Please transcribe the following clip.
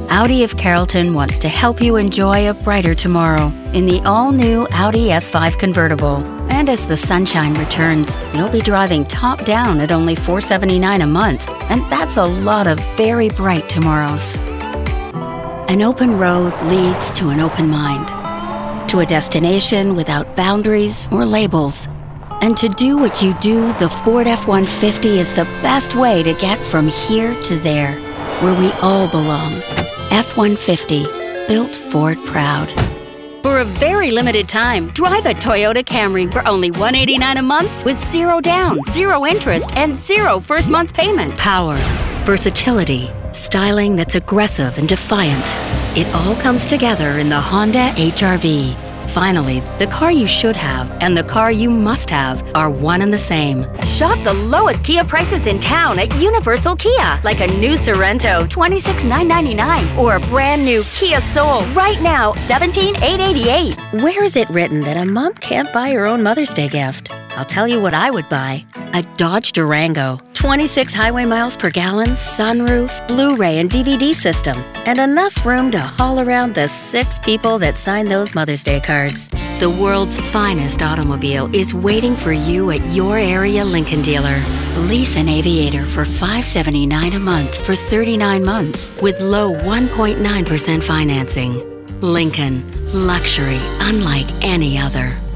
Audi of Carrollton wants to help you enjoy a brighter tomorrow in the all-new Audi S5 convertible. And as the sunshine returns, you'll be driving top down at only $479 a month. And that's a lot of very bright tomorrows. An open road leads to an open mind, to a destination without boundaries or labels. And to do what you do, the Ford F-150 is the best way to get from here to there, where we all belong. F-150, built Ford proud. For a very limited time, drive a Toyota Camry for only $189 a month with zero down, zero interest, and zero first month payment. Power, versatility, styling that's aggressive and defiant. It all comes together in the Honda HR-V. Finally, the car you should have and the car you must have are one and the same. Shop the lowest Kia prices in town at Universal Kia, like a new Sorento, $26,999, or a brand new Kia Soul right now, $17,888. Where is it written that a mom can't buy her own Mother's Day gift? I'll tell you what I would buy. A Dodge Durango. 26 highway miles per gallon, sunroof, Blu-ray and DVD system, and enough room to haul around the 6 people that sign those Mother's Day cards. The world's finest automobile is waiting for you at your area Lincoln dealer. Lease an Aviator for $579 a month for 39 months with low 1.9% financing. Lincoln, luxury unlike any other.